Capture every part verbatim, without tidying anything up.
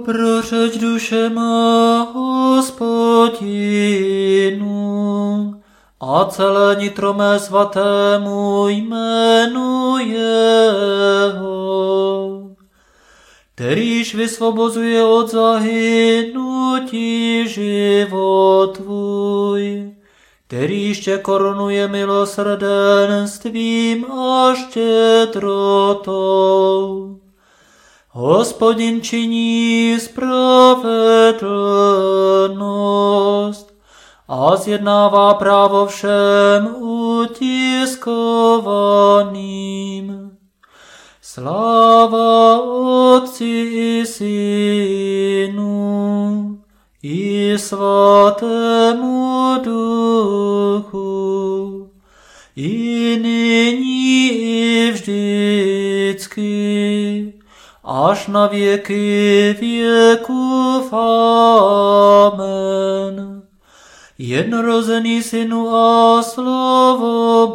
prořeč duše má Hospodinu, a celé nitro mé svatému jménu jeho, kterýž vysvobozuje od zahynutí život tvůj, kterýž tě korunuje milosrdenstvím a štědrotou. Hospodin činí spravedlnost a zjednává právo všem utiskovaným. Sláva Otci i Synu i Svatému Duchu, i nyní i vždycky, až na věky věkův. Amen. Jednorozený Synu a Slovo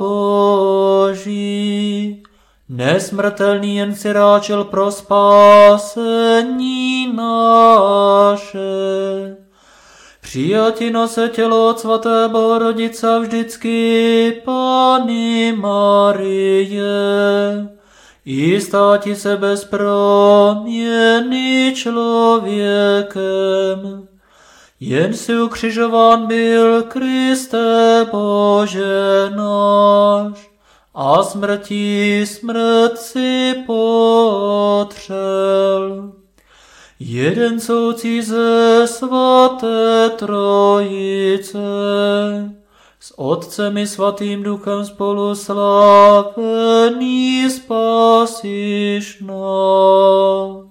Boží, nesmrtelný, jen si ráčel pro spásení naše. Přijati nose tělo od svaté Bohorodice vždycky Panny Marie, i státi se bez proměny člověkem. Jen si ukřižován byl Kriste Bože náš, a smrtí smrt si potřel. Jeden soucí ze svaté Trojice, s Otcem i svatým Duchem spolu slavený spasiš nás.